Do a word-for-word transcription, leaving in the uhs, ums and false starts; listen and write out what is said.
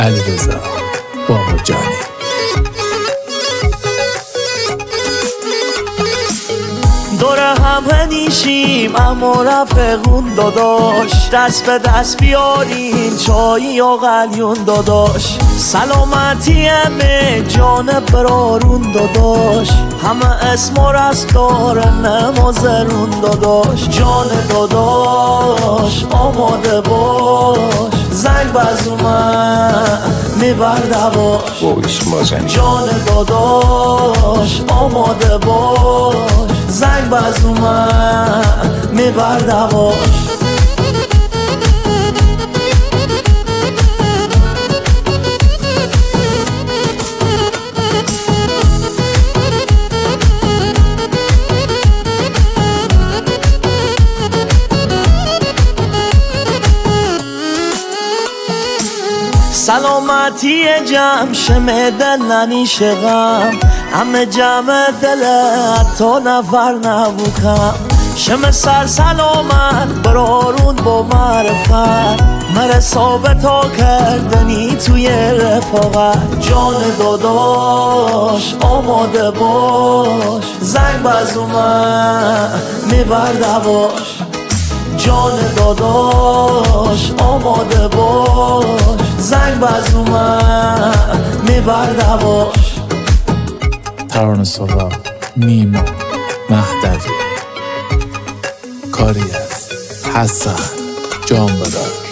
علیرضا باقرجانی. دور هم نیشیم اما رفقون داداش، دست به دست بیارین چایی و قلیون داداش. سلامتی همه جان برارون داداش، همه اسم و رست داره نمازرون داداش. جان داداش آماده باش، زنگ باز اومد میبر دواش. جان داداش آماده باش، زنگ باز اومد میبر دواش. سلامتی جمع شمه دل ننیشه غم، همه جمع دل حتی نفر نبوکم. شمه سر سلامت برارون با معرفت، مره ثابتا کردنی توی رفاقت. جان داداش آماده باش، زنگ باز اومد میبر دواش. جان داداش آماده باش، زنگ باز اومد میبر دواش. ترانه سرا، نیما مهدوی، کاری از حسن جانبدار.